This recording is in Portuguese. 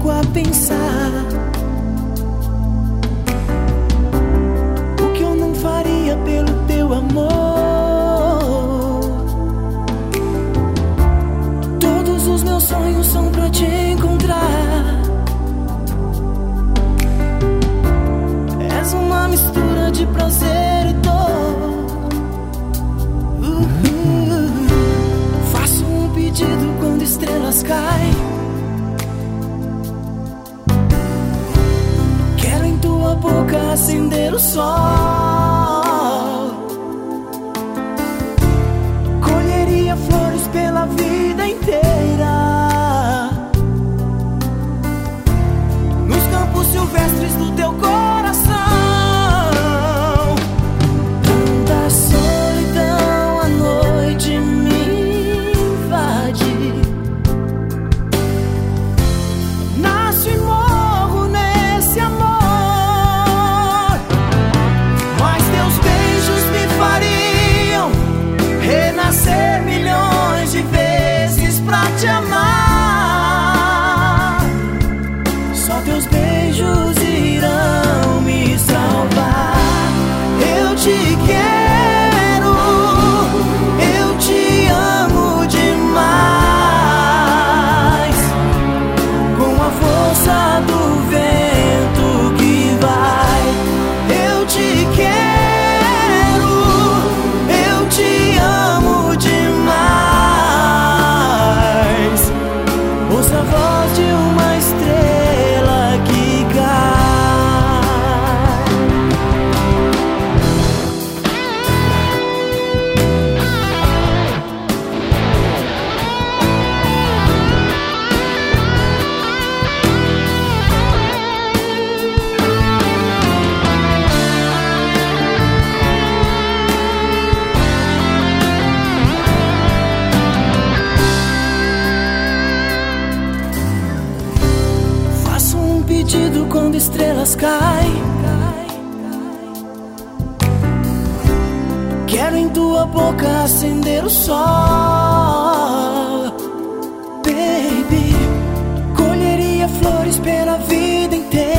fico a pensar o que eu não faria pelo teu amor. Todos os meus sonhos são pra te encontrar. És uma mistura de prazer e dor. Faço um pedido quando estrelas caem. Quero em tua boca acender o sol. Colheria flores pela vida inteira, nos campos silvestres do teu coração. Tanta solidão à noite me invade. Nasço e morro nesse amor, mas teus beijos me fariam renascer milhões de vezes pra te amar. Só teus beijos irão me salvar. Eu te quero, eu te amo demais, com a força do vento que vai. Eu te quero, eu te amo demais. Ouça a voz de uma estrela que cai. Faço um pedido quando estrelas caem. Quero em tua boca acender o sol. Baby, colheria flores pela vida inteira,